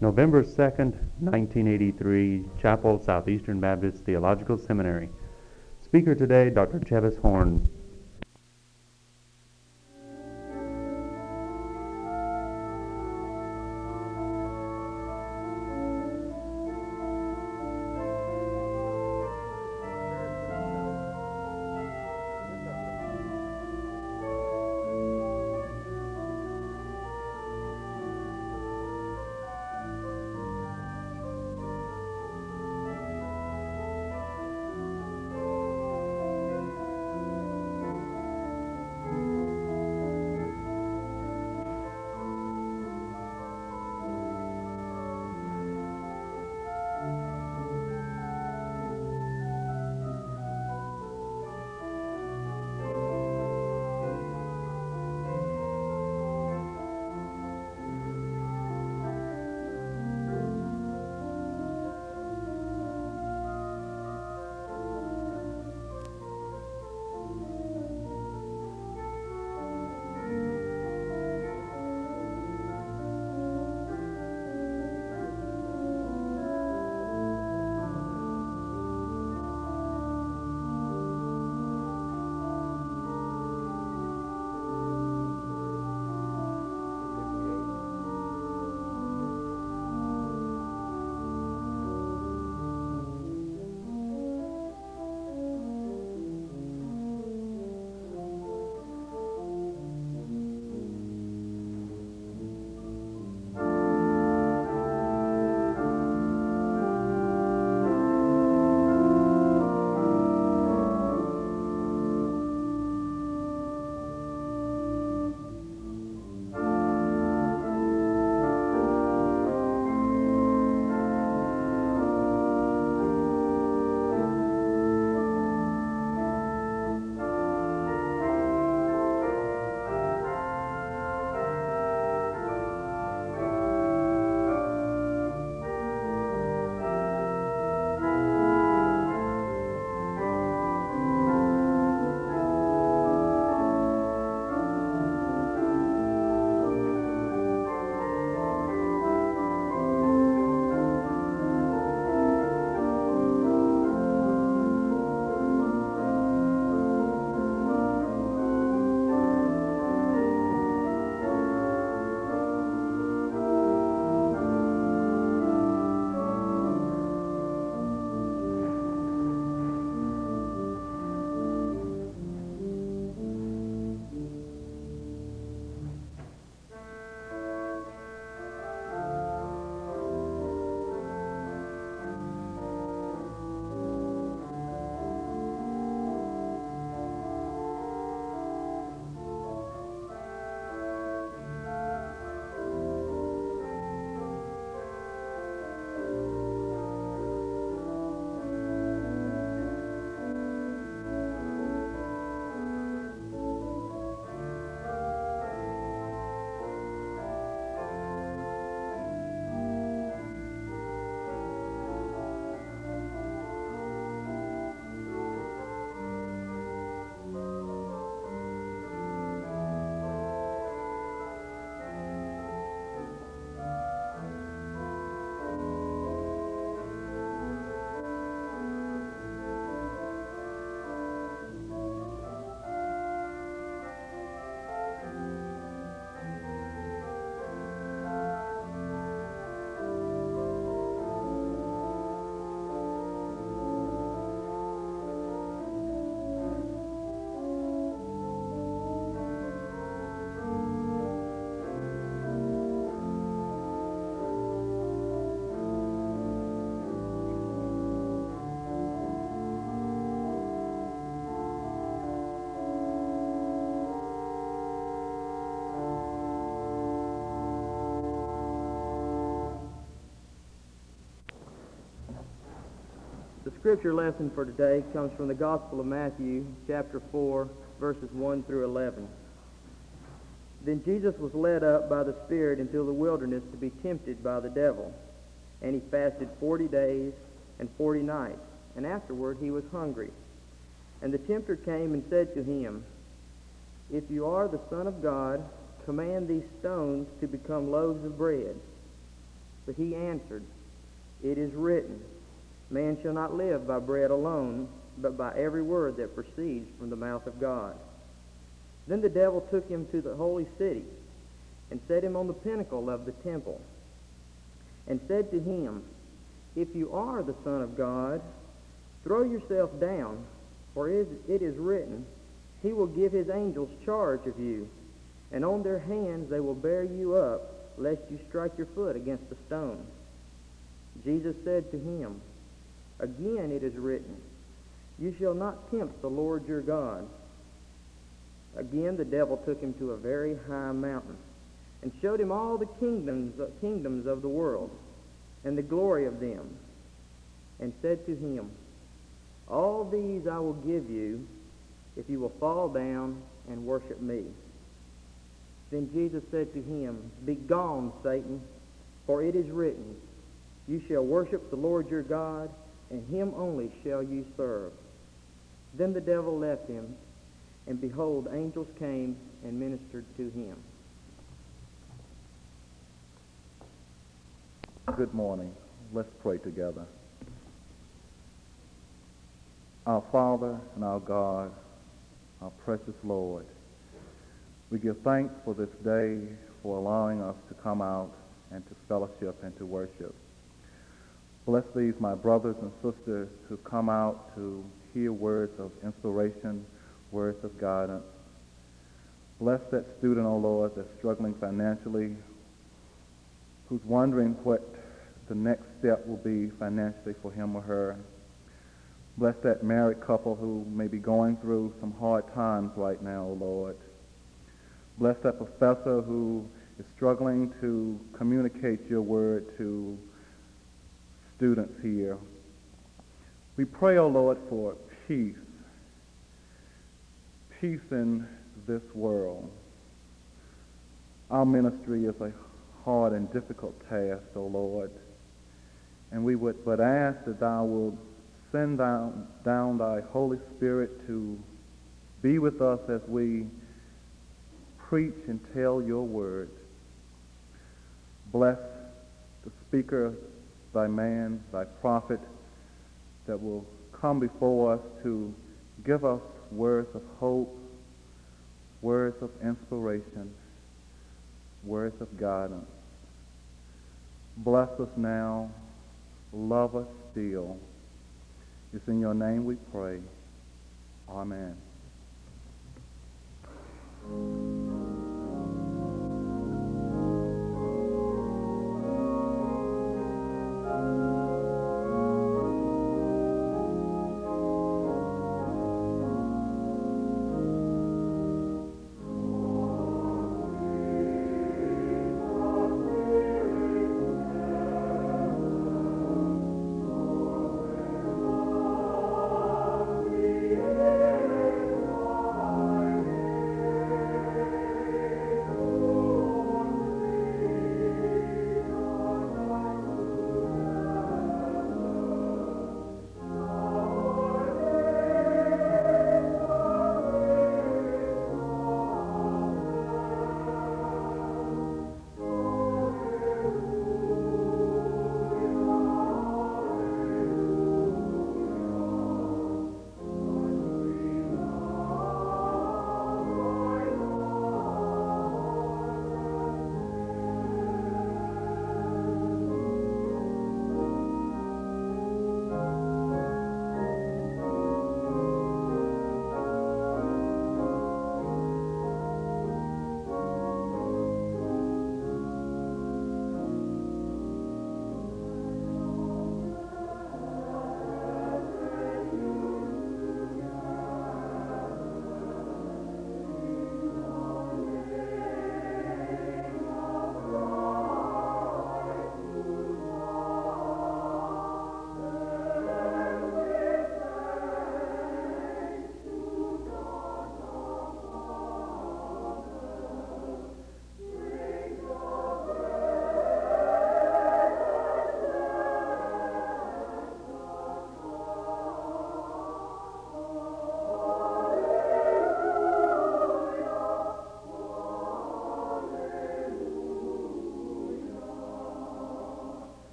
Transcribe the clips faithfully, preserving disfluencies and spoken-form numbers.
November second, nineteen eighty-three, Chapel, Southeastern Baptist Theological Seminary. Speaker today, Doctor Chevis Horn. The scripture lesson for today comes from the Gospel of Matthew, chapter four, verses one through eleven. Then Jesus was led up by the Spirit into the wilderness to be tempted by the devil. And he fasted forty days and forty nights, and afterward he was hungry. And the tempter came and said to him, If you are the Son of God, command these stones to become loaves of bread. But he answered, It is written, Man shall not live by bread alone, but by every word that proceeds from the mouth of God. Then the devil took him to the holy city, and set him on the pinnacle of the temple, and said to him, If you are the Son of God, throw yourself down, for it is written, He will give his angels charge of you, and on their hands they will bear you up, lest you strike your foot against a stone. Jesus said to him, Again it is written, You shall not tempt the Lord your God. Again the devil took him to a very high mountain, and showed him all the kingdoms, kingdoms of the world, and the glory of them, and said to him, All these I will give you, if you will fall down and worship me. Then Jesus said to him, Begone, Satan, for it is written, You shall worship the Lord your God, and him only shall you serve. Then the devil left him, and behold, angels came and ministered to him. Good morning. Let's pray together. Our Father and our God, our precious Lord, we give thanks for this day, for allowing us to come out and to fellowship and to worship. Bless these, my brothers and sisters, who come out to hear words of inspiration, words of guidance. Bless that student, O Lord, that's struggling financially, who's wondering what the next step will be financially for him or her. Bless that married couple who may be going through some hard times right now, O Lord. Bless that professor who is struggling to communicate your word to students here. We pray, O Lord, for peace. Peace in this world. Our ministry is a hard and difficult task, O Lord. And we would but ask that thou wilt send down, down thy Holy Spirit to be with us as we preach and tell your word. Bless the speaker, thy man, thy prophet, that will come before us to give us words of hope, words of inspiration, words of guidance. Bless us now. Love us still. It's in your name we pray. Amen.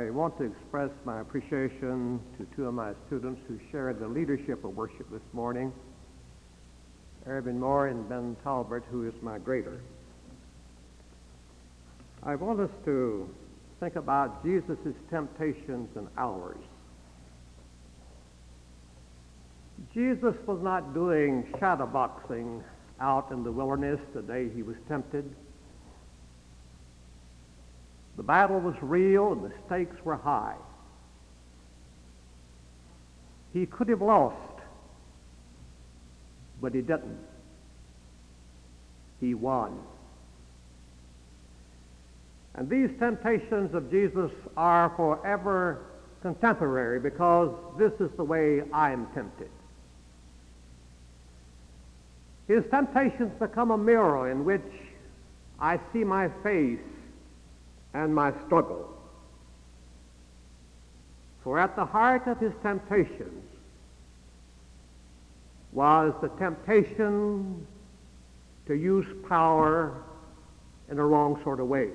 I want to express my appreciation to two of my students who shared the leadership of worship this morning, Irvin Moore and Ben Talbert, who is my grader. I want us to think about Jesus' temptations and ours. Jesus was not doing shadowboxing out in the wilderness the day he was tempted. The battle was real and the stakes were high. He could have lost, but he didn't. He won. And these temptations of Jesus are forever contemporary because this is the way I am tempted. His temptations become a mirror in which I see my face and my struggle. For at the heart of his temptations was the temptation to use power in a wrong sort of way.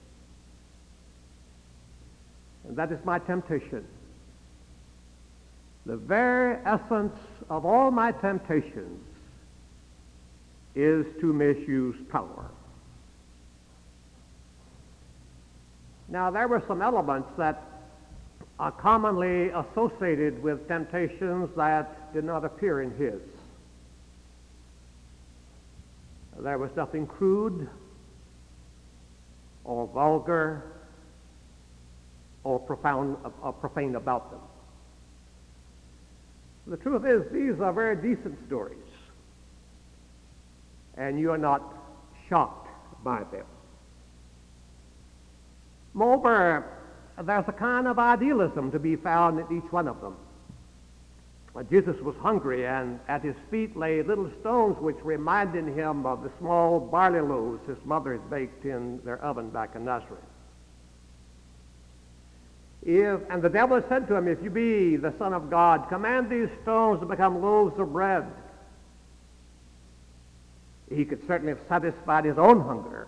And that is my temptation. The very essence of all my temptations is to misuse power. Now, there were some elements that are commonly associated with temptations that did not appear in his. There was nothing crude or vulgar or profound, or profane about them. The truth is, these are very decent stories, and you are not shocked by them. Moreover, there's a kind of idealism to be found in each one of them. Well, Jesus was hungry, and at his feet lay little stones which reminded him of the small barley loaves his mother had baked in their oven back in Nazareth. If, and the devil said to him, if you be the Son of God, command these stones to become loaves of bread. He could certainly have satisfied his own hunger.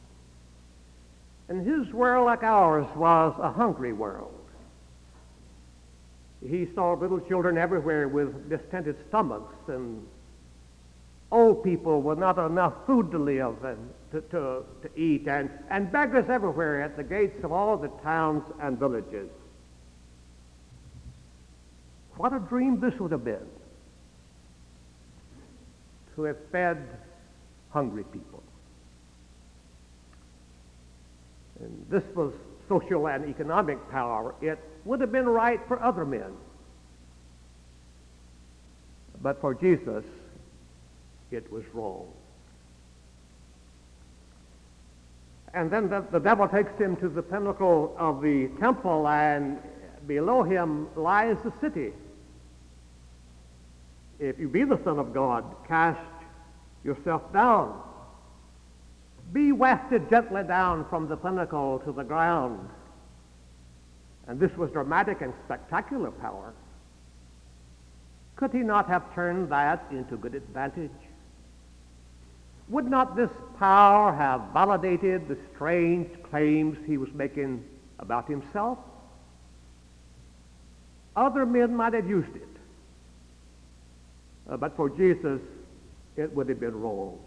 And his world, like ours, was a hungry world. He saw little children everywhere with distended stomachs, and old people with not enough food to live and to, to, to eat, and, and beggars everywhere at the gates of all the towns and villages. What a dream this would have been, to have fed hungry people. And this was social and economic power. It would have been right for other men. But for Jesus, it was wrong. And then the, the devil takes him to the pinnacle of the temple, and below him lies the city. If you be the Son of God, cast yourself down. Be wafted gently down from the pinnacle to the ground. And this was dramatic and spectacular power. Could he not have turned that into good advantage? Would not this power have validated the strange claims he was making about himself? Other men might have used it. Uh, but for Jesus, it would have been wrong.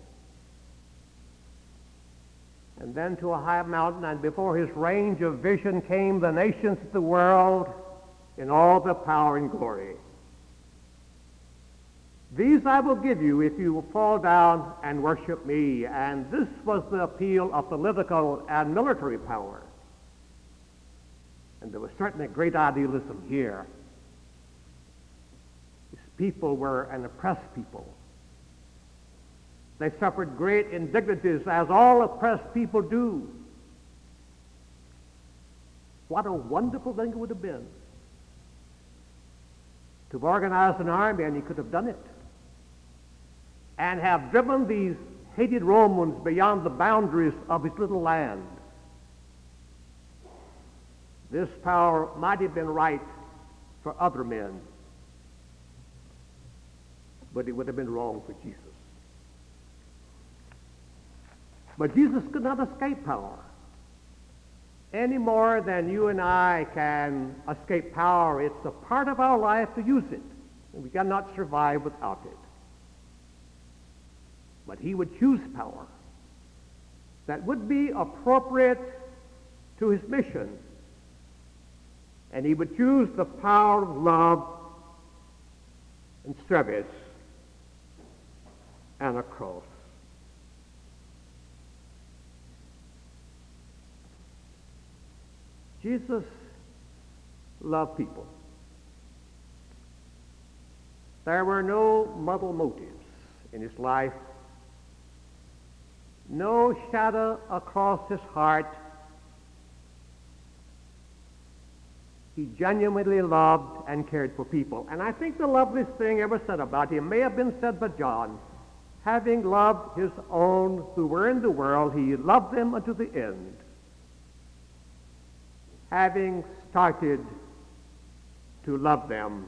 And then to a high mountain, and before his range of vision came the nations of the world in all their power and glory. These I will give you if you will fall down and worship me. And this was the appeal of political and military power. And there was certainly great idealism here. These people were an oppressed people. They suffered great indignities, as all oppressed people do. What a wonderful thing it would have been to have organized an army, and he could have done it, and have driven these hated Romans beyond the boundaries of his little land. This power might have been right for other men, but it would have been wrong for Jesus. But Jesus could not escape power. any more than you and I can escape power. It's a part of our life to use it, and we cannot survive without it. But he would choose power that would be appropriate to his mission, and he would choose the power of love and service and a cross. Jesus loved people. There were no muddle motives in his life, no shadow across his heart. He genuinely loved and cared for people. And I think the loveliest thing ever said about him may have been said by John. Having loved his own who were in the world, he loved them unto the end. Having started to love them,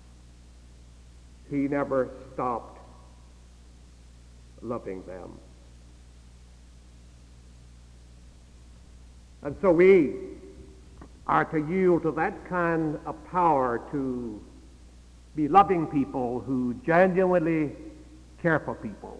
he never stopped loving them. And so we are to yield to that kind of power to be loving people who genuinely care for people.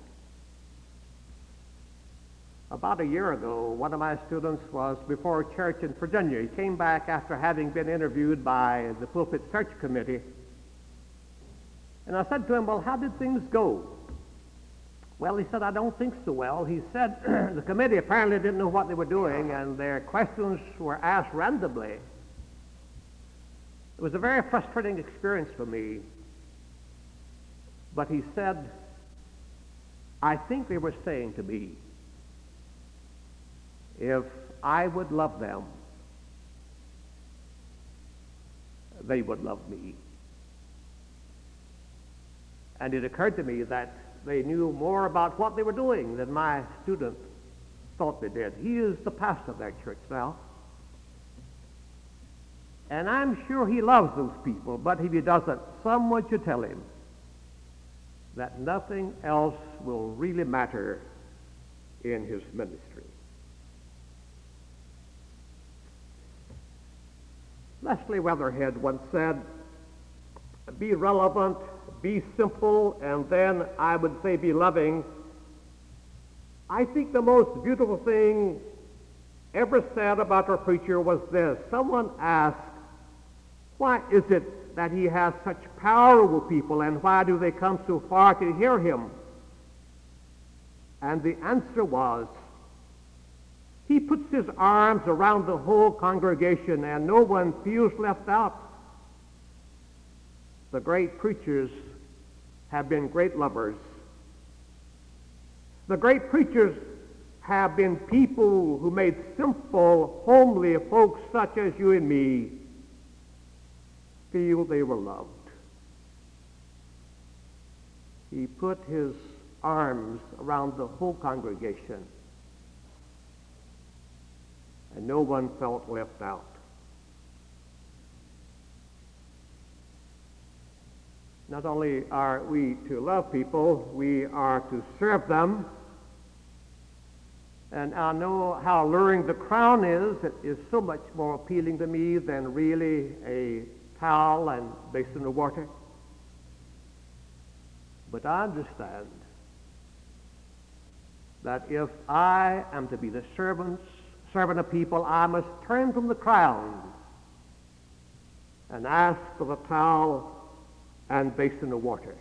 About a year ago, one of my students was before a church in Virginia. He came back after having been interviewed by the Pulpit Search Committee. And I said to him, well, how did things go? Well, he said, I don't think so well. He said the committee apparently didn't know what they were doing, and their questions were asked randomly. It was a very frustrating experience for me. But he said, I think they were saying to me, if I would love them, they would love me. And it occurred to me that they knew more about what they were doing than my student thought they did. He is the pastor of that church now. And I'm sure he loves those people, but if he doesn't, someone should tell him that nothing else will really matter in his ministry. Leslie Weatherhead once said, be relevant, be simple, and then I would say be loving. I think the most beautiful thing ever said about our preacher was this. Someone asked, why is it that he has such power over people, and why do they come so far to hear him? And the answer was, he puts his arms around the whole congregation and no one feels left out. The great preachers have been great lovers. The great preachers have been people who made simple, homely folks such as you and me feel they were loved. He put his arms around the whole congregation, and no one felt left out. Not only are we to love people, we are to serve them. And I know how alluring the crown is. It is so much more appealing to me than really a towel and basin of water. But I understand that if I am to be the servants, servant of people, I must turn from the crown and ask for the towel and basin of water.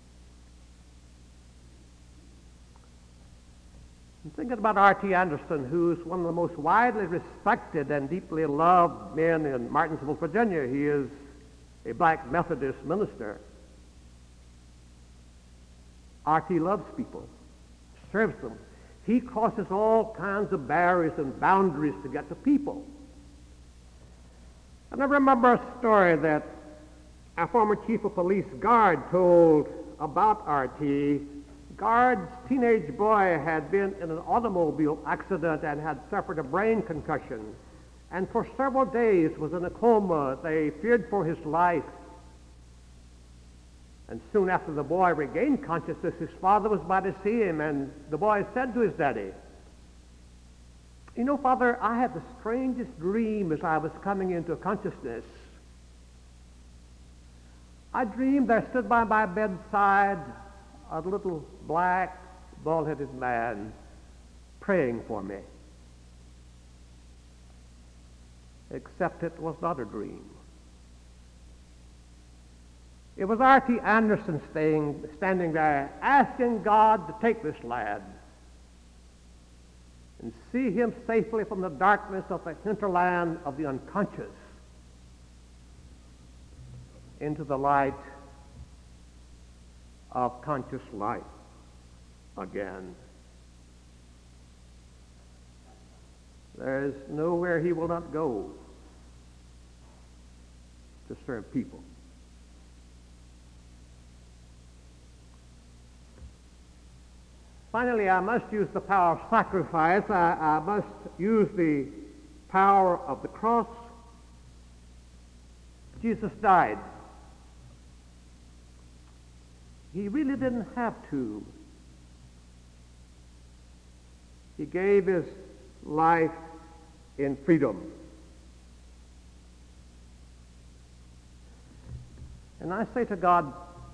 I'm thinking about R T Anderson, who's one of the most widely respected and deeply loved men in Martinsville, Virginia. He is a black Methodist minister. R T loves people, serves them. He crosses all kinds of barriers and boundaries to get to people. And I remember a story that a former chief of police, Guard, told about R T. Guard's teenage boy had been in an automobile accident and had suffered a brain concussion, and for several days was in a coma. They feared for his life. And soon after the boy regained consciousness, his father was by to see him, and the boy said to his daddy, You know, Father, I had the strangest dream as I was coming into consciousness. I dreamed there stood by my bedside a little black, bald-headed man praying for me. Except it was not a dream. It was R T Anderson staying, standing there asking God to take this lad and see him safely from the darkness of the hinterland of the unconscious into the light of conscious life again. There is nowhere he will not go to serve people. Finally, I must use the power of sacrifice. I, I must use the power of the cross. Jesus died. He really didn't have to. He gave his life in freedom. And I say to God,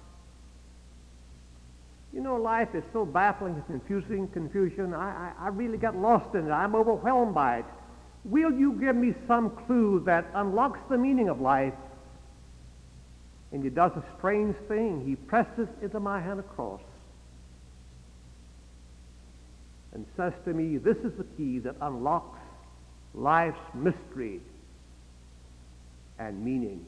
you know, life is so baffling and confusing, confusion. I, I, I really get lost in it. I'm overwhelmed by it. Will you give me some clue that unlocks the meaning of life? And he does a strange thing. He presses into my hand a cross and says to me, this is the key that unlocks life's mystery and meaning.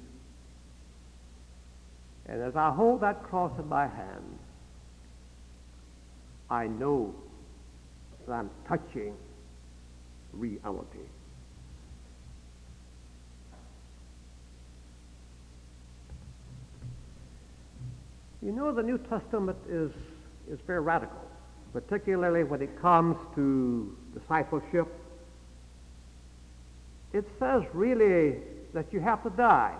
And as I hold that cross in my hand, I know that I'm touching reality. You know, the New Testament is, is very radical, particularly when it comes to discipleship. It says really that you have to die.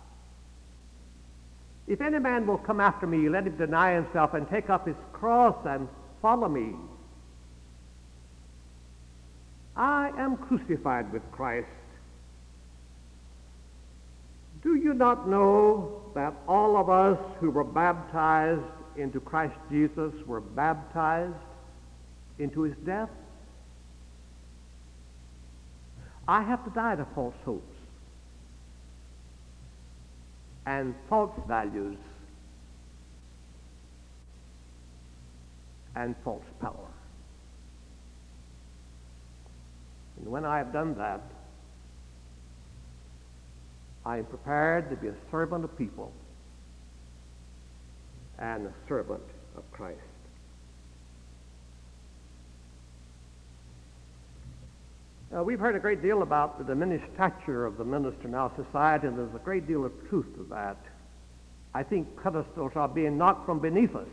If any man will come after me, let him deny himself and take up his cross and follow me. I am crucified with Christ. Do you not know that all of us who were baptized into Christ Jesus were baptized into his death? I have to die to false hopes and false values and false power. And when I have done that, I am prepared to be a servant of people and a servant of Christ. Uh, we've heard a great deal about the diminished stature of the minister in our society, and there's a great deal of truth to that. I think pedestals are being knocked from beneath us.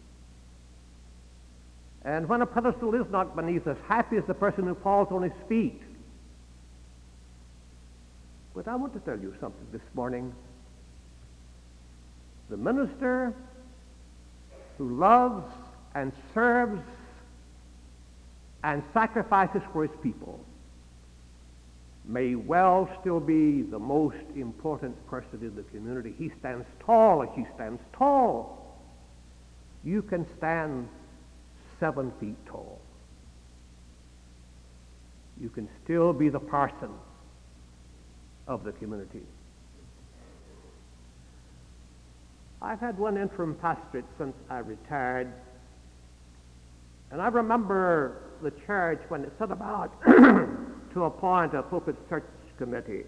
And when a pedestal is knocked beneath us, happy is the person who falls on his feet. But I want to tell you something this morning. The minister who loves and serves and sacrifices for his people may well still be the most important person in the community. He stands tall and she stands tall. You can stand seven feet tall. You can still be the parson of the community. I've had one interim pastorate since I retired, and I remember the church when it set about to appoint a pulpit search committee.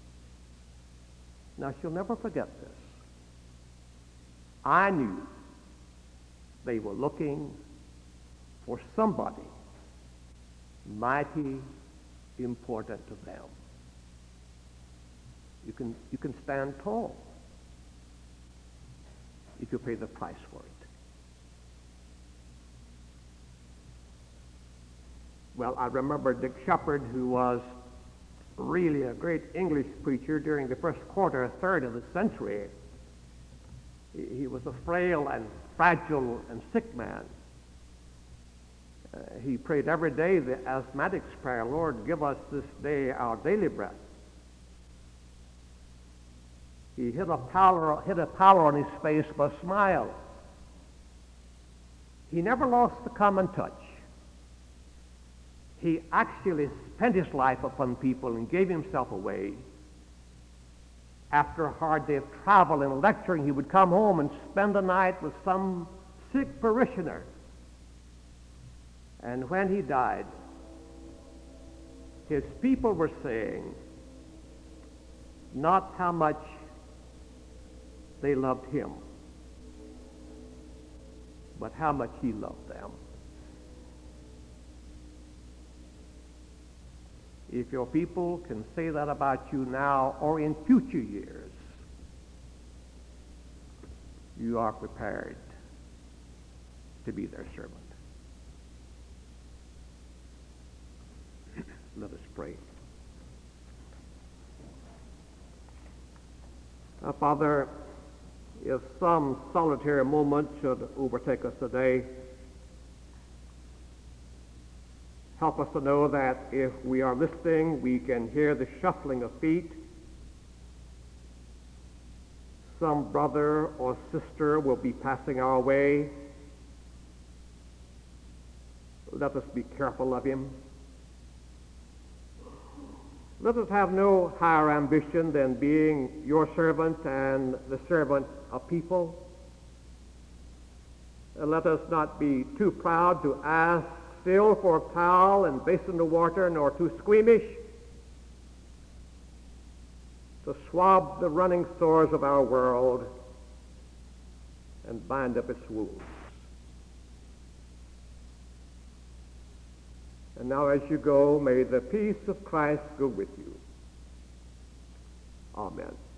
Now, she'll never forget this. I knew they were looking for somebody mighty important to them. You can, you can stand tall if you pay the price for it. Well, I remember Dick Shepherd, who was really a great English preacher during the first quarter, third of the century. He, he was a frail and fragile and sick man. Uh, he prayed every day the asthmatic's prayer, Lord, give us this day our daily bread. He hid a pallor, hid a pallor on his face but smiled. He never lost the common touch. He actually spent his life upon people and gave himself away. After a hard day of travel and lecturing, he would come home and spend the night with some sick parishioner. And when he died, his people were saying not how much they loved him, but how much he loved them. If your people can say that about you now or in future years, you are prepared to be their servant. Let us pray. Now, Father, if some solitary moment should overtake us today, help us to know that if we are listening, we can hear the shuffling of feet. Some brother or sister will be passing our way. Let us be careful of him. Let us have no higher ambition than being your servant and the servant of people. And let us not be too proud to ask still for a towel and basin of water, nor too squeamish to swab the running sores of our world and bind up its wounds. And now as you go, may the peace of Christ go with you. Amen.